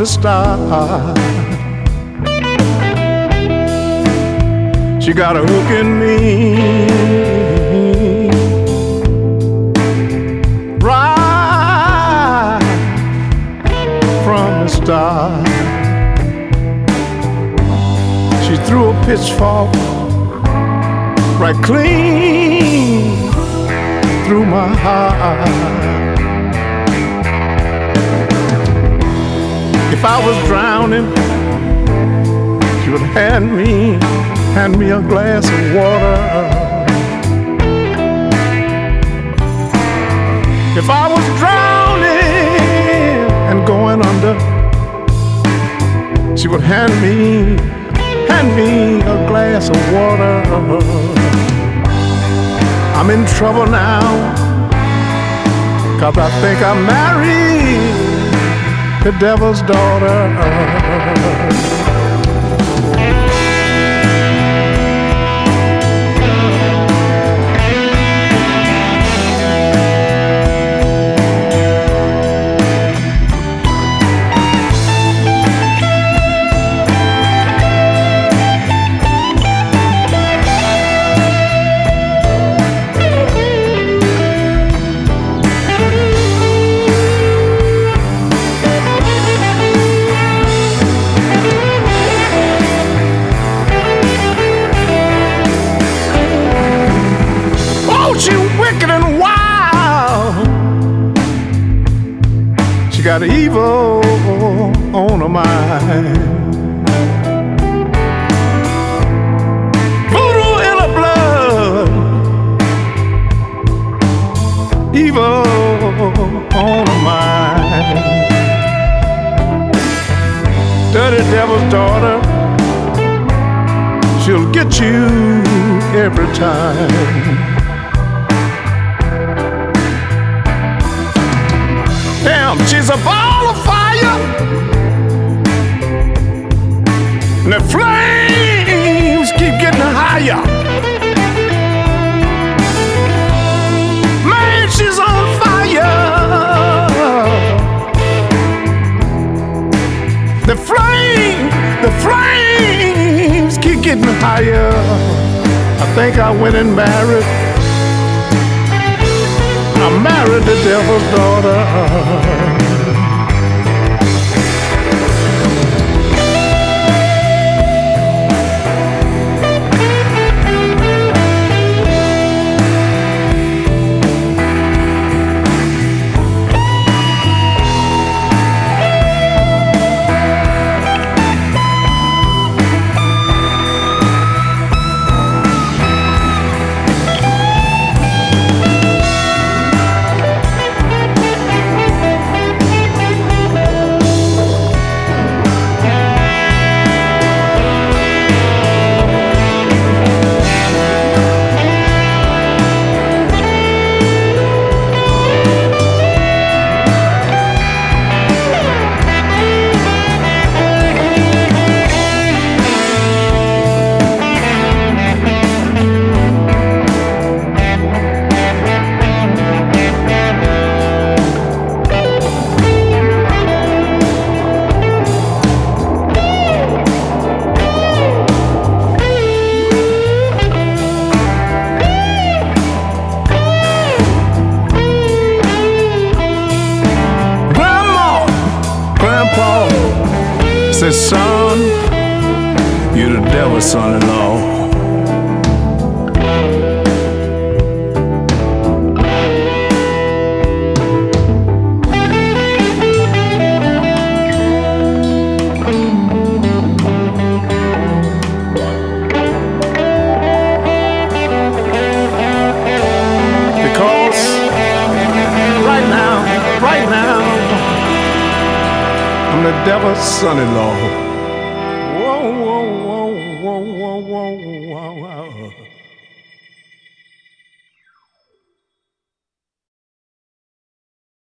the start. She got a hook in me right from the start. She threw a pitchfork right clean through my heart. If I was drowning, she would hand me a glass of water. If I was drowning and going under, she would hand me a glass of water. I'm in trouble now, 'cause I think I married the devil's daughter. She wicked and wild. She got evil on her mind. Voodoo in her blood. Evil on her mind. Dirty devil's daughter. She'll get you every time. Damn, she's a ball of fire, and the flames keep getting higher. Man, she's on fire. The flames keep getting higher. I think I went and married. I married the devil's daughter. Said, son, you're the devil's son-in-law. Because right now, I'm the devil's son-in-law.